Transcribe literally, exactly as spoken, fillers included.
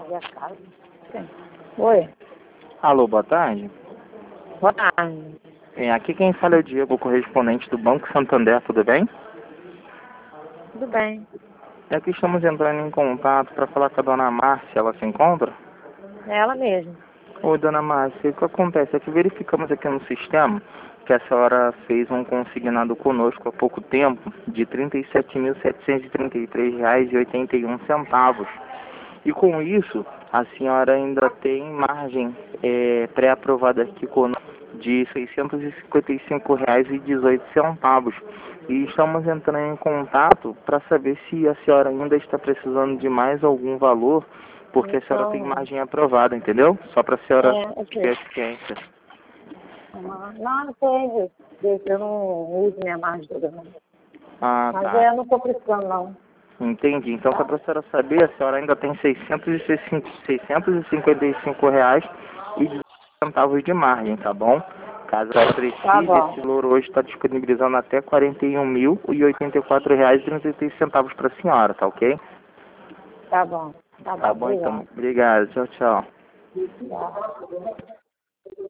minha casa. Sim. Oi. Alô, boa tarde. Boa tarde. É, aqui quem fala é o Diego, correspondente do Banco Santander, tudo bem? Tudo bem. É que estamos entrando em contato para falar com a dona Márcia, ela se encontra? É ela mesma. Oi, dona Márcia, o que acontece é que verificamos aqui no sistema que a senhora fez um consignado conosco há pouco tempo de trinta e sete mil setecentos e trinta e três reais e oitenta e um centavos. E com isso, a senhora ainda tem margem é, pré-aprovada aqui conosco de seiscentos e cinquenta e cinco reais e dezoito centavos. E estamos entrando em contato para saber se a senhora ainda está precisando de mais algum valor, porque a senhora tem Então, margem aprovada, entendeu? Só para a senhora é, ok. ter ciência. Não, não tem jeito. Eu não uso minha margem toda, não. Ah, Mas tá. é, eu não estou precisando, não. Entendi. Então, só Tá? para a senhora saber, a senhora ainda tem seiscentos e cinquenta e cinco reais e dezoito centavos de margem, tá bom? Caso ela Tá precise, bom. esse valor hoje está disponibilizando até quarenta e um mil e oitenta e quatro reais e trinta e três centavos para a senhora, tá ok? Tá bom. Tá Tá bom. bom, então. Obrigada. Obrigado. Tchau, tchau. Tá.